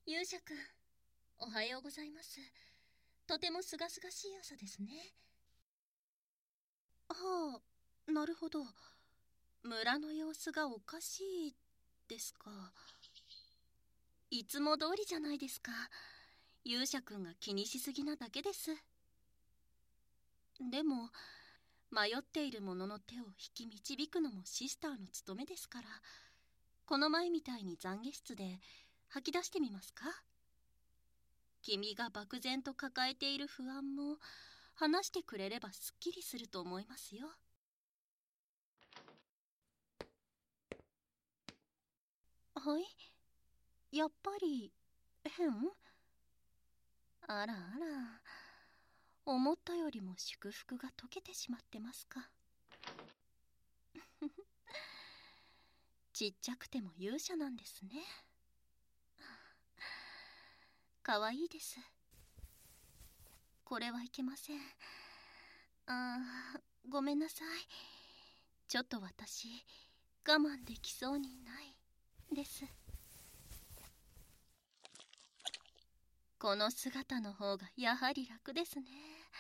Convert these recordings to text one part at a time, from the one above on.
勇者くん、おはようございます。とてもすがすがしい朝ですね。はあ、なるほど。村の様子がおかしいですか。いつも通りじゃないですか。勇者くんが気にしすぎなだけです。でも、迷っている者の手を引き導くのもシスターの務めですから、この前みたいに懺悔室で吐き出してみますか。君が漠然と抱えている不安も話してくれればすっきりすると思いますよ。はい、やっぱり変？あらあら、思ったよりも祝福が解けてしまってますか。ちっちゃくても勇者なんですね。かわいいです。これはいけません。ごめんなさい。ちょっと私我慢できそうにないです。この姿の方がやはり楽ですね。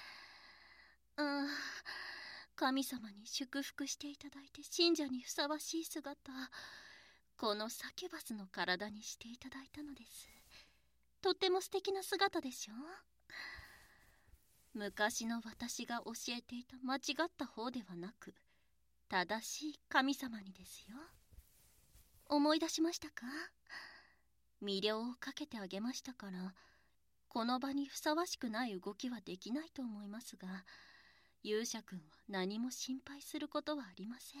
神様に祝福していただいて信者にふさわしい姿、このサキュバスの体にしていただいたのです。とっても素敵な姿でしょ。昔の私が教えていた間違った方ではなく、正しい神様にですよ。思い出しましたか？魅了をかけてあげましたから、この場にふさわしくない動きはできないと思いますが、勇者くんは何も心配することはありません。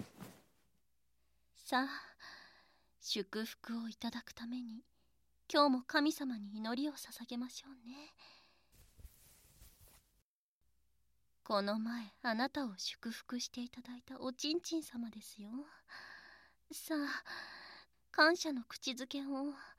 さあ、祝福をいただくために今日も神様に祈りを捧げましょうね。この前あなたを祝福していただいたおちんちん様ですよ。さあ、感謝の口づけを。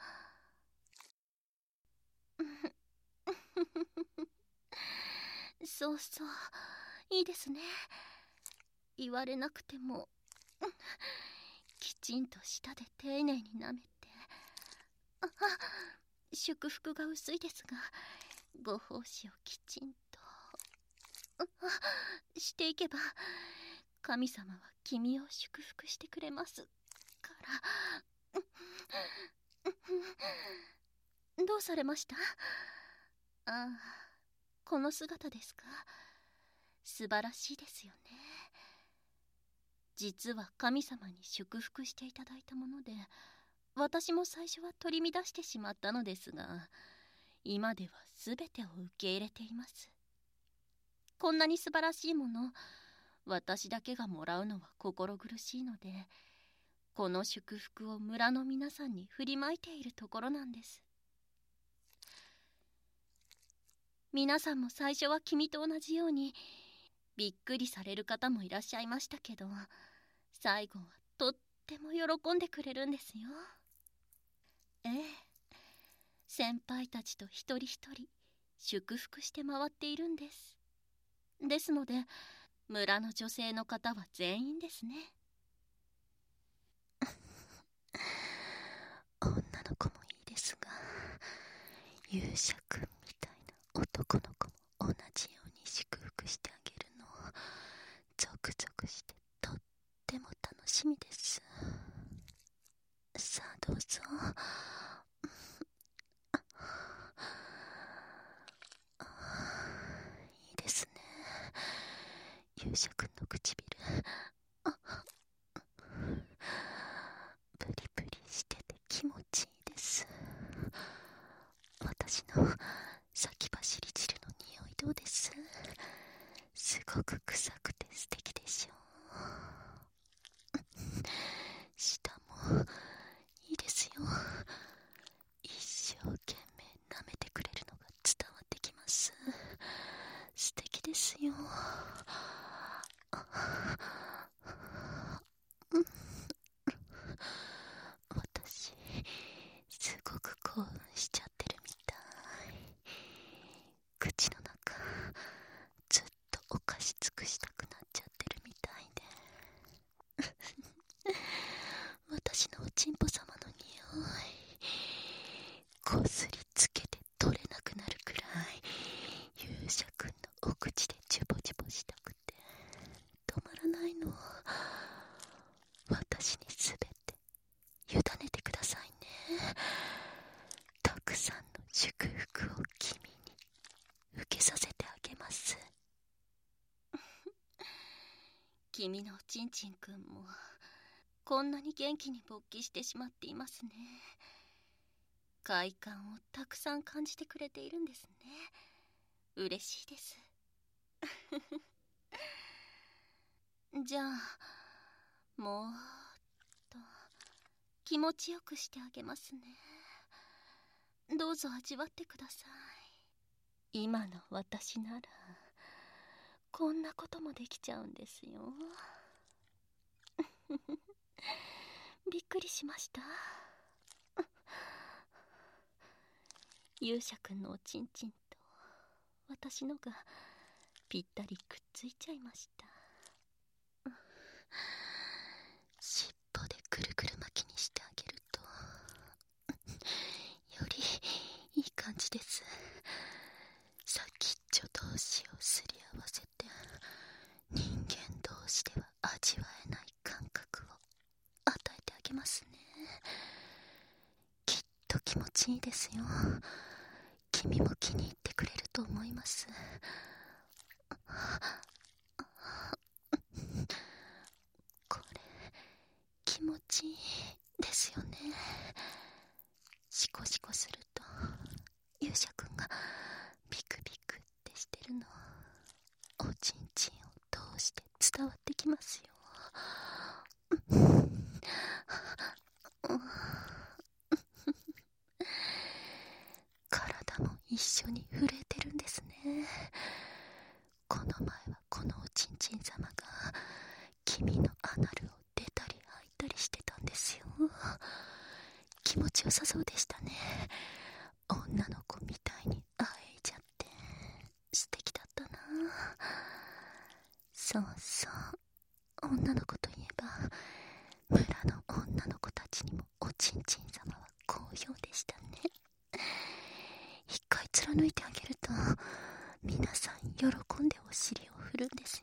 そうそう、いいですね。言われなくてもきちんと舌で丁寧に舐めて。祝福が薄いですが、ご奉仕をきちんとしていけば、神様は君を祝福してくれますから。どうされました？この姿ですか？素晴らしいですよね。実は神様に祝福していただいたもので、私も最初は取り乱してしまったのですが、今では全てを受け入れています。こんなに素晴らしいもの、私だけがもらうのは心苦しいので、この祝福を村の皆さんに振りまいているところなんです。皆さんも最初は君と同じようにびっくりされる方もいらっしゃいましたけど、最後はとっても喜んでくれるんですよ。ええ、先輩たちと一人一人祝福して回っているんです。ですので村の女性の方は全員ですね。女の子もいいですが、勇者くんみたいな男の子も同じように祝福してあげるのをゾクゾクしてとっても楽しみです。さあどうぞ。いいですね、勇者くんの唇。プリプリしてて気持ちいいです。私の先走り汁の匂いどうです？すごく臭くて素敵でしょう。舌もいいですよ。一生懸命舐めてくれるのが伝わってきます。素敵ですよ。私すごく興奮しちゃってるみたい。口の中ずっとお菓子尽くしたくなっちゃってるみたいで。私のおちんぽ様の匂い、こ君のちんちんくんもこんなに元気に勃起してしまっていますね。快感をたくさん感じてくれているんですね。嬉しいです。じゃあもうっと気持ちよくしてあげますね。どうぞ味わってください。今の私ならこんなこともできちゃうんですよ。びっくりしました。勇者くんのおちんちんと私のがぴったりくっついちゃいました。尻尾でくるくる巻きにしてあげるとよりいい感じです。先っちょ同士をすり合わせて人間同士では味わえない感覚を与えてあげますね。きっと気持ちいいですよ。君も気に入ってくれると思います。これ気持ちいいですよね。シコシコすると勇者くんがビクビクってしてるのおちんちんを通して伝わってきますよ。体も一緒に震えてるんですね。この前はこのおちんちん様が君のアナルを出たり吐いたりしてたんですよ。気持ちよさそうでしたね。女の子みたいにあえいちゃって素敵だったな。そうそう、女の子といえば村の女の子たちにもおちんちん様は好評でしたね。一回貫いてあげると皆さん喜んでお尻を振るんですよ。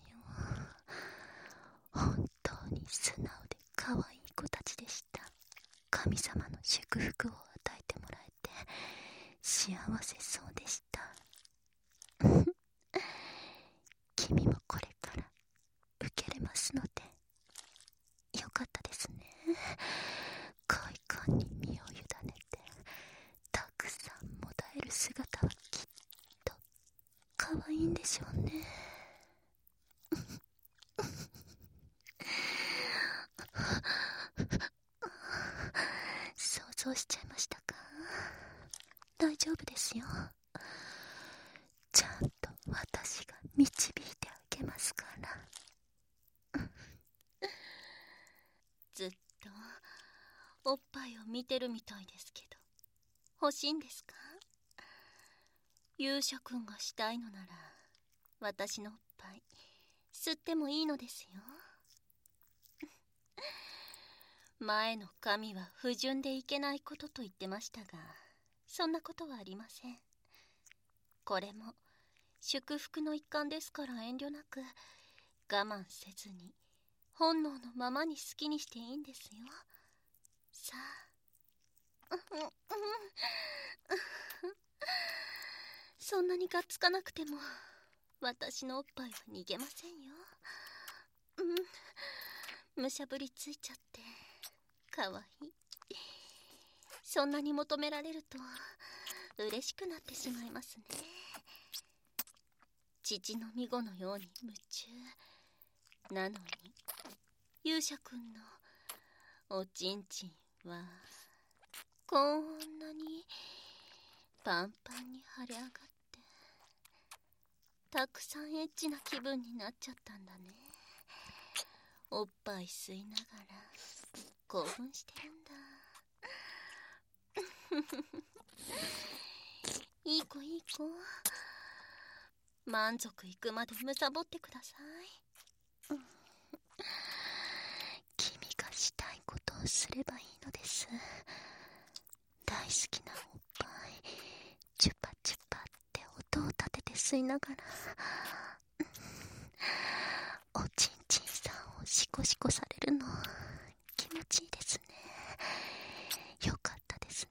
本当に素直で可愛い子たちでした。神様の祝福を与えてもらえて幸せそうでした。君もこれから受けれますのでよかったですね。快感に身を委ねてたくさんもだえる姿はきっと可愛いんでしょうね。想像しちゃいましたか？大丈夫ですよ。ちゃんと私が導いてあげますから。ずっとおっぱいを見てるみたいですけど欲しいんですか？勇者くんがしたいのなら私のおっぱい吸ってもいいのですよ。前の神は不純でいけないことと言ってましたが、そんなことはありません。これも祝福の一環ですから遠慮なく我慢せずに本能のままに好きにしていいんですよ。さあそんなにがっつかなくても私のおっぱいは逃げませんよ。むしゃぶりついちゃってかわいい。そんなに求められると嬉しくなってしまいますね。父のみごのように夢中なのに勇者くんのおちんちんはこんなにパンパンに腫れ上がってたくさんエッチな気分になっちゃったんだね。おっぱい吸いながら興奮してるんだ。いい子いい子、満足いくまでむさぼってください。君がしたいことをすればいいのです。大好きなおっぱいチュパチュパって音を立てて吸いながらおちんちんさんをシコシコされるの気持ちいいですね。よかったですね。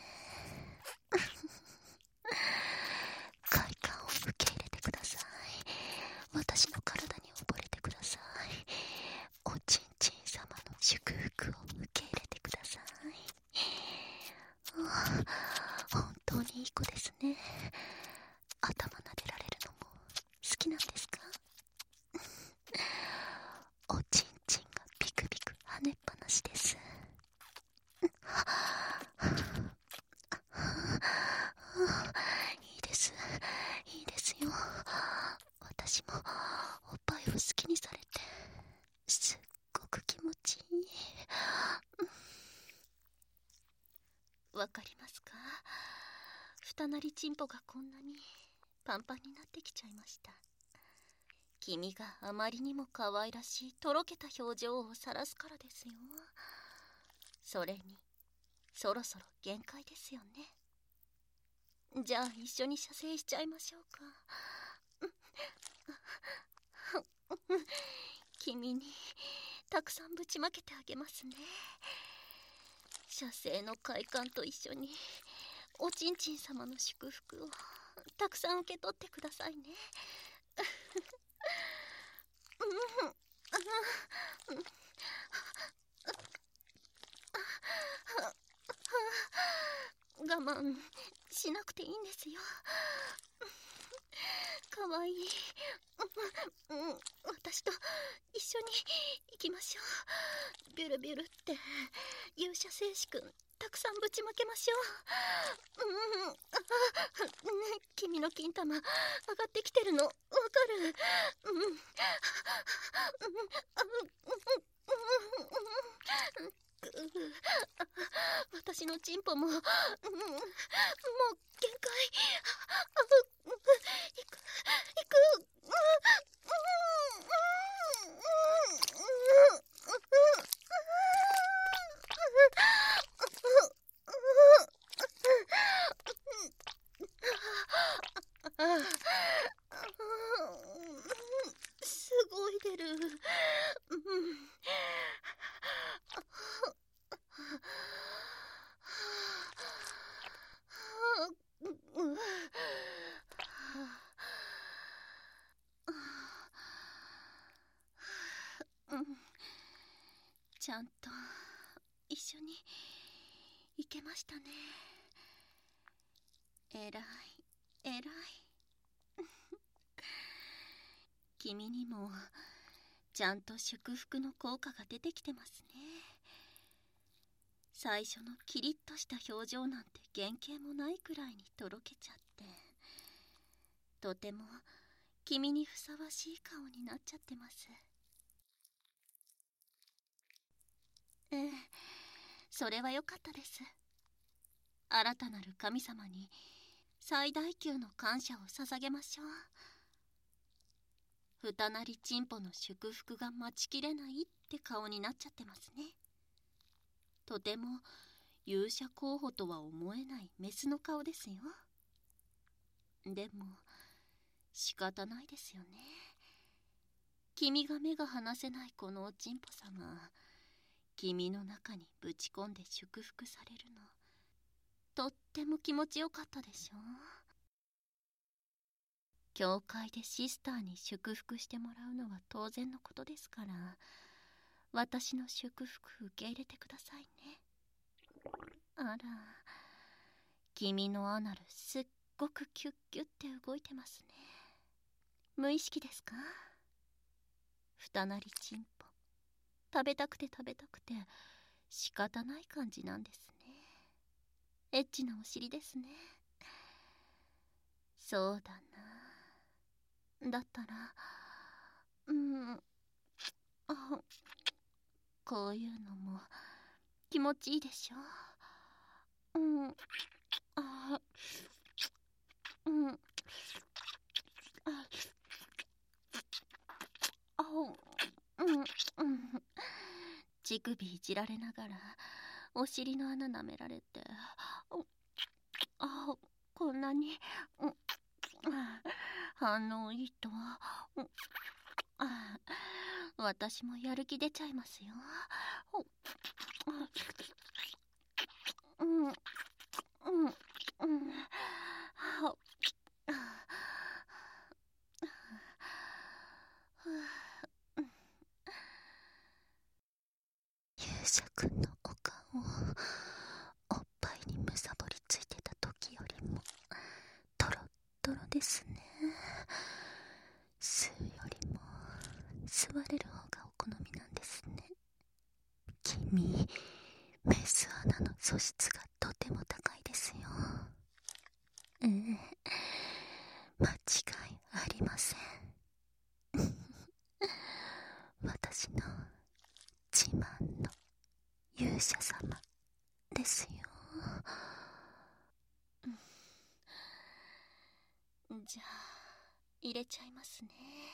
快感を受け入れてください。私の体に溺れてください。 かりますか？二なりチンポがこんなにパンパンになってきちゃいました。君があまりにも可愛らしいとろけた表情を晒すからですよ。それにそろそろ限界ですよね。じゃあ一緒に射精しちゃいましょうか。君にたくさんぶちまけてあげますね。射精の快感と一緒におちんちん様の祝福をたくさん受け取ってくださいね。我慢しなくていいんですよ。かわいい。私と一緒に行きましょう。ビュルビュルって勇者戦士くんたくさんぶちまけましょう。君の金玉上がってきてるのわかる。私のチンポももう限界。行く。すごい出る。ちゃんと一緒に行けましたね。えらいえらい。君にもちゃんと祝福の効果が出てきてますね。最初のキリッとした表情なんて原型もないくらいにとろけちゃって、とても君にふさわしい顔になっちゃってます。ええ、それはよかったです。新たなる神様に最大級の感謝を捧げましょう。二なりチンポの祝福が待ちきれないって顔になっちゃってますね。とても勇者候補とは思えないメスの顔ですよ。でも仕方ないですよね。君が目が離せないこのおちんぽ様、君の中にぶち込んで祝福されるのとっても気持ちよかったでしょう。教会でシスターに祝福してもらうのは当然のことですから、私の祝福受け入れてくださいね。あら、君のアナルすっごくキュッキュッって動いてますね。無意識ですか？二なりチンポ、食べたくて食べたくて仕方ない感じなんですね。エッチなお尻ですね。そうだな。だったらこういうのも気持ちいいでしょ。乳首いじられながらお尻の穴舐められて、こんなに反応いいと私もやる気出ちゃいますよ。勇者くんのお顔おっぱいにむさぼりついてた時よりもトロットロですね。吸うよりも吸われる方がお好みなんですね。君、メス穴の素質がとても高いですよ。間違いありません。私の自慢の勇者様ですよ。 じゃあ入れちゃいますね。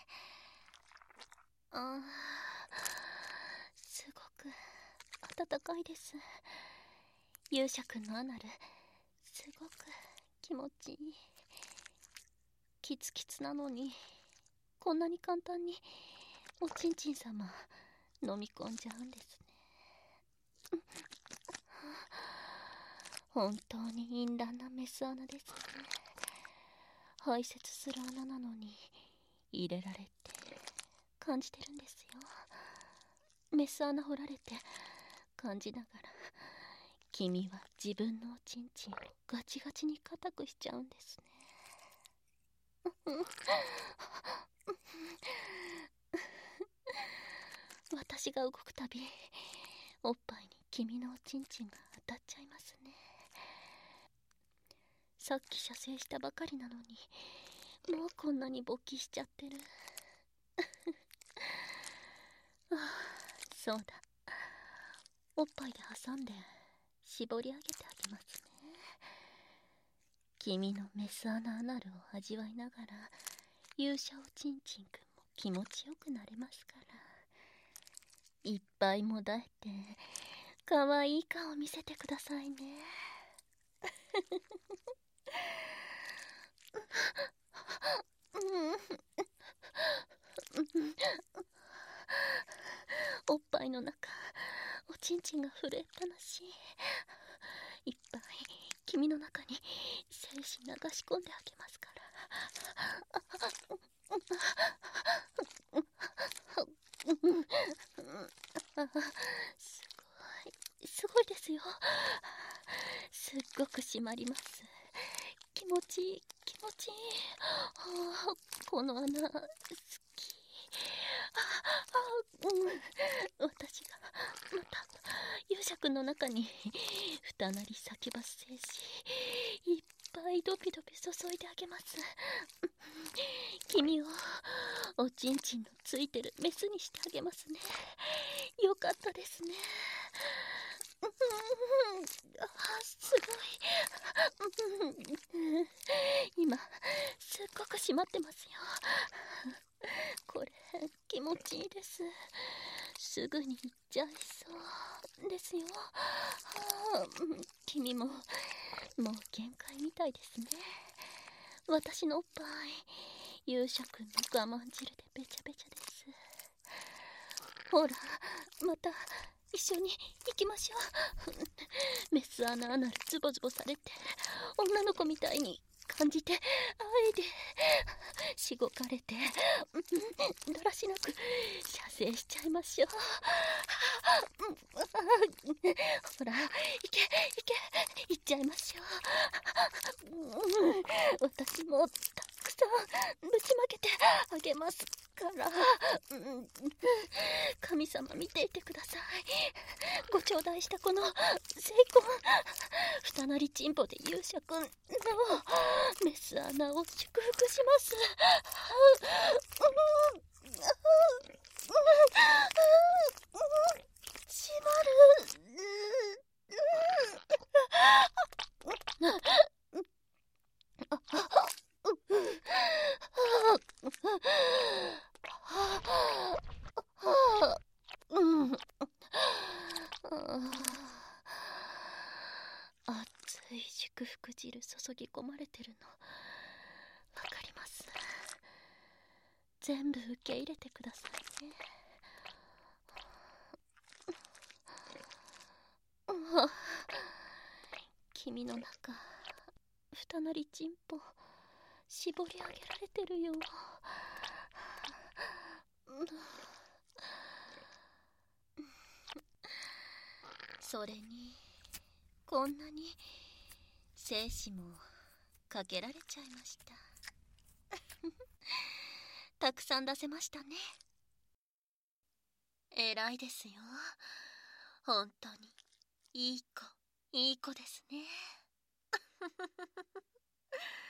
すごく暖かいです。勇者くんのアナル、すごく気持ちいい。キツキツなのにこんなに簡単におちんちん様飲み込んじゃうんですね。本当に淫乱なメス穴ですね。排泄する穴なのに入れられて感じてるんですよ。メス穴掘られて感じながら、君は自分のおちんちんをガチガチに硬くしちゃうんですね。私が動くたびおっぱいに君のおちんちんが当たっちゃいますね。さっき射精したばかりなのにもうこんなに勃起しちゃってる。そうだ、おっぱいで挟んで絞り上げてあげますね。君のメス穴アナルを味わいながら勇者おちんちんくんも気持ちよくなれますから、いっぱいもだえてかわいい顔見せてくださいね。おっぱいの中、おちんちんが震えっぱなし。いっぱい君の中に精子流し込んであげますから。すごいですよ。すっごく締まります。気持ちいい、気持ちいい。この穴好き。私がまた勇者くんの中に二なり先走精子いっぱいドピドピ注いであげます。君をおちんちんのついてるメスにしてあげますね。よかったですね。すごい。今すっごく締まってますよ。これ気持ちいいです。すぐに行っちゃいそうですよ。君ももう限界みたいですね。私のおっぱい勇者くんの我慢汁でべちゃべちゃです。ほら、また一緒に行きましょう。メス穴アナルズボズボされて女の子みたいに感じて、あえでしごかれてだらしなく射精しちゃいましょう。ほら、行け行け、行っちゃいましょう。私もたくさんぶちまけてあげますから。神様見ていてください。ご頂戴したこの成婚、二なりちんぽで勇者くんのメス穴を祝福します。閉まる。熱い祝福汁注ぎ込まれてるのわかります。全部受け入れてくださいね。君の中、二なりちんぽ絞り上げられてるよ。それにこんなに精子もかけられちゃいました。たくさん出せましたね。偉いですよ。本当にいい子ですね。